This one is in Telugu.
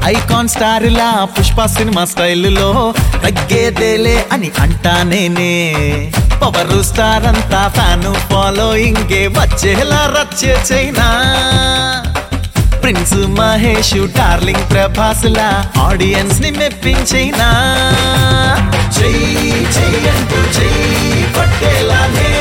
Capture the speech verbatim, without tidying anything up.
ఐకాన్ స్టార్ లా పుష్ప సినిమా స్టైల్లో తగ్గేదేలే అని అంటా నేనే. పవర్ స్టార్ అంతా ఫ్యాను ఫాలోయింగే వచ్చేలా రచ్చే చైనా. ప్రిన్స్ మహేష్ డార్లింగ్ ప్రభాస్ లా ఆడియన్స్ ని మెప్పించైనా. చెయ్యి చెయ్యంటూ చెయ్యి పట్టేలా